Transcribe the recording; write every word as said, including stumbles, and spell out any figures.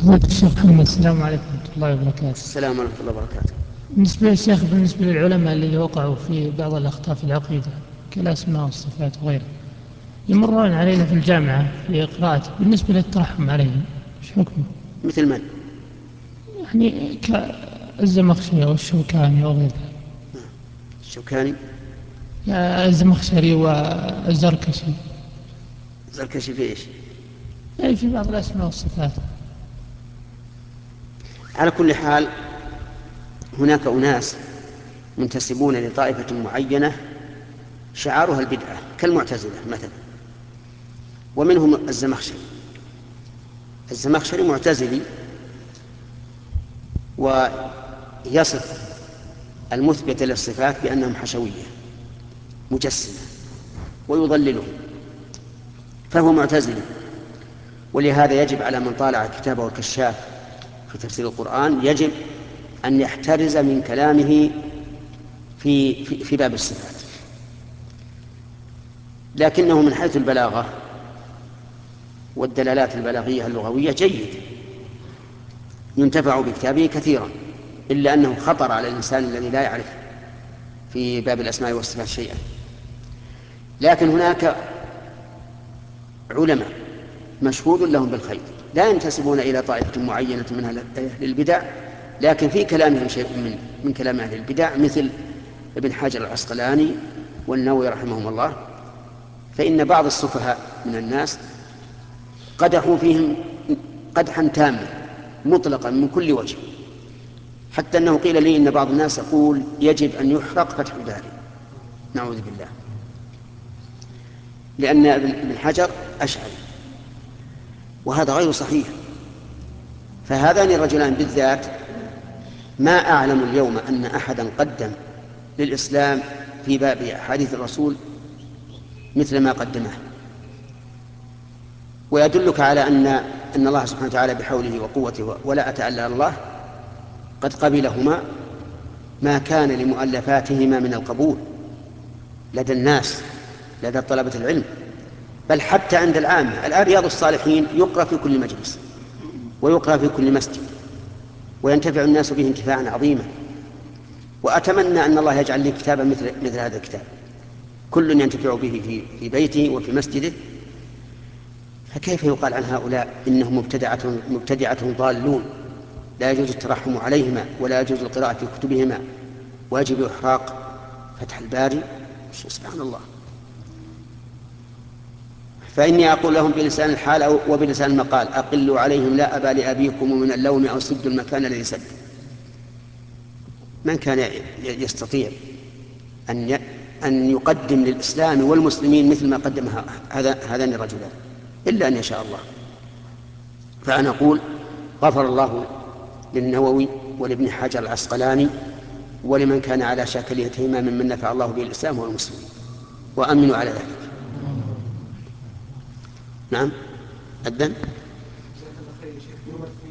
فضيلة الشيخ محمد، السلام عليكم ورحمة الله وبركاته. السلام ورحمة الله وبركاته. بالنسبة للشيخ، بالنسبة للعلماء الذين وقعوا في بعض الأخطاء في العقيدة كالأسماء والصفات وغيرها، يمرون علينا في الجامعة في قراءة، بالنسبة للترحم عليهم ايش حكمه؟ مثل من؟ يعني كالزمخشري والشوكاني وغيرها. الشوكاني. يعني الزمخشري والزركشي. زركشي في إيش؟ أي في بعض الأسماء والصفات. على كل حال، هناك أناس منتسبون لطائفة معينة شعارها البدعة كالمعتزلة مثلا، ومنهم الزمخشري. الزمخشري معتزلي، ويصف المثبت للصفات بأنهم حشوية مجسمة ويضللهم، فهو معتزلي. ولهذا يجب على من طالع كتابه الكشاف في تفسير القرآن يجب أن يحترز من كلامه في, في, في باب الصفات. لكنه من حيث البلاغة والدلالات البلاغية اللغوية جيد، ينتفع بكتابه كثيرا، إلا أنه خطر على الإنسان الذي لا يعرف في باب الأسماء والصفات شيئا. لكن هناك علماء مشهود لهم بالخير لا ينتسبون إلى طائفة معينة من أهل البدع، لكن في كلامهم شيء من, من كلام أهل البدع، مثل ابن حجر العسقلاني والنووي رحمهم الله. فإن بعض السفهاء من الناس قدحوا فيهم قدحا تاما مطلقا من كل وجه، حتى أنه قيل لي إن بعض الناس يقول يجب أن يحرق فتح الباري، نعوذ بالله، لأن ابن حجر أشعري، وهذا غير صحيح. فهذان الرجلان بالذات ما أعلم اليوم أن أحدا قدم للإسلام في باب أحاديث الرسول مثل ما قدمه. ويدلك على أن أن الله سبحانه وتعالى بحوله وقوته ولا أتعالى الله قد قبلهما ما كان لمؤلفاتهما من القبول لدى الناس، لدى طلبة العلم، بل حتى عند العامة. الآن رياض الصالحين يقرأ في كل مجلس ويقرأ في كل مسجد وينتفع الناس به انتفاعا عظيما. وأتمنى أن الله يجعل لي كتابا مثل, مثل هذا الكتاب كل ينتفع به في, في بيته وفي مسجده. فكيف يقال عن هؤلاء إنهم مبتدعة, مبتدعة ضالون لا يجوز الترحم عليهما ولا يجوز القراءة في كتبهما ويجب إحراق فتح الباري؟ سبحان الله. فإني أقول لهم بلسان الحال وبلسان المقال: أقلوا عليهم لا أبا لأبيكم من اللوم أو سدوا المكان الذي سد. من كان يستطيع أن أن يقدم للإسلام والمسلمين مثل ما قدم هذان الرجلان إلا أن يشاء الله. فأنا أقول غفر الله للنووي ولابن حجر العسقلاني ولمن كان على شاكلتهما ممن نفع الله به الإسلام والمسلمين، وأمنوا على ذلك. نعم. أذن.